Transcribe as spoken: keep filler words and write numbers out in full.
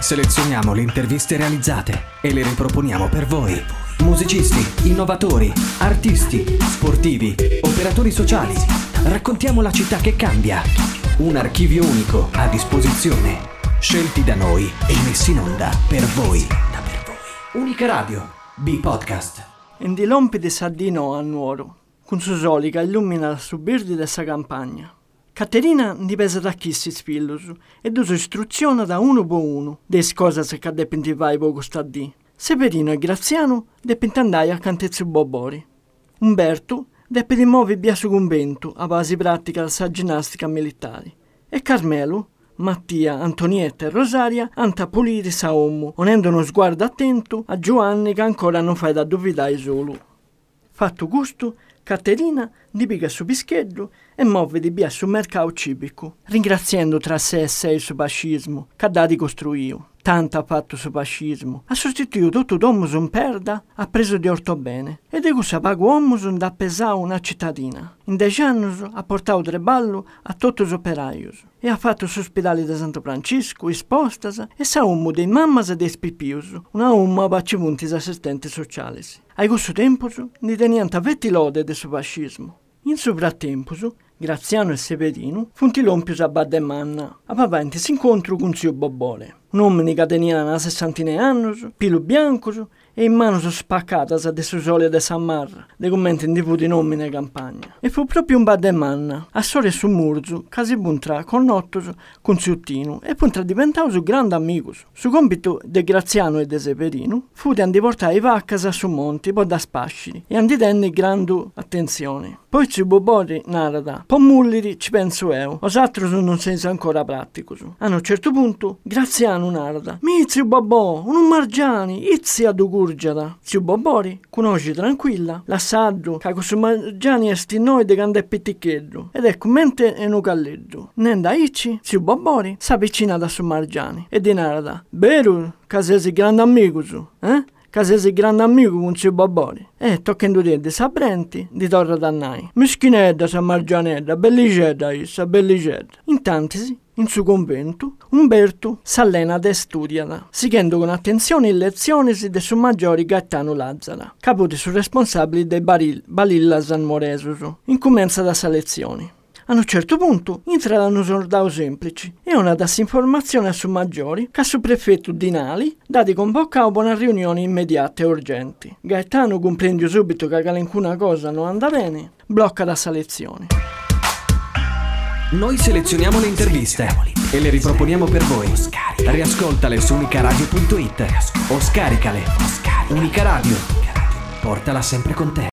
Selezioniamo le interviste realizzate e le riproponiamo per voi. Musicisti, innovatori, artisti, sportivi, operatori sociali. Raccontiamo la città che cambia. Un archivio unico a disposizione. Scelti da noi e messi in onda per voi. Unica Radio, B-Podcast. In di lompi di Sardino a Nuoro, con su soli che illumina la subirdi dessa campagna. Caterina dipesa da chi si spillus e duso istruzione da uno po' uno des cose che dependivai poco sta di. Severino e Graziano dependandai a cantezzu bobori. Umberto deppe di muovi via su convento a base pratica della ginnastica militare. E Carmelo, Mattia, Antonietta e Rosaria anta pulire sa ommo, onendo uno sguardo attento a Giovanni che ancora non fai da dubitare solo. Fatto gusto, Caterina dipiga su pischeddo e muove di via sul mercato civico, ringraziando tra sé e sé il suo fascismo, che ha ricostruito. Tanto ha fatto su fascismo, ha sostituito tutto d'ommus un perda, ha preso di orto bene, e di questo pago ommus da pesare una cittadina. In dieci anni ha portato treballo a tutti gli operai, e ha fatto l'ospedale di Santo Francisco, ispostas, e sa uomo dei mammas e dei spipius, una uomo a bacipunti assistenti sociali. A questo tempo ne teniamo vetti lode del suo fascismo. In sovrattempo, Graziano e Severino funti lompius a Baddemanna, a paventi si incontro con zio Bobole. Un uomo che tenia una sessantina di anni, pilo bianco e in mano spaccatas de su sole de San Marra, de commenti in tv di nomine campagna. E fu proprio un Baddemanna, a sole su Murzu, che si puntra con Ottos, con Ziuttino, e puntra diventato su grande amico. Su compito de Graziano e de Severino fu di portare i vaccas a su monti, poi da spascili, e andi tenni grande attenzione. Poi zio Bobori narada, po' mulliri ci penso io, os altri non senza ancora pratico. A un certo punto, Graziano narada, mi zio Bobò, un margiani, izzi ad ugurgiada. Zio Bobori, conosci tranquilla, l'assaggio, che con su margiani è stinoide che è pitticheddo, ed è commente e un calleddo. Nenda ici, zio Bobori, s'avvicina da su margiani, e di narada, vero, che sei grande amico su, eh? Che sei grande amico con zio Bobori. E toccando di sabrenti, di torre dannai. Mischinedda sa margianedda, bellicedda issa, bellicedda. Intantisi, in suo convento, Umberto s'allena de studiata, seguendo con attenzione le lezioni de suo maggiore Gaetano Lazzara, capo de su responsabile dei baril, Balilla San Moresus. Incomienza da sa lezioni. A un certo punto entrano soldati semplici e una das informazione a su maggiori che su prefetto Dinali dati convocare una riunione immediata e urgente. Gaetano comprende subito che alcuna cosa non anda bene, blocca da sa lezione. Noi selezioniamo le interviste e le riproponiamo per voi. Riascoltale su unicaradio punto it o scaricale. Unica Radio. Portala sempre con te.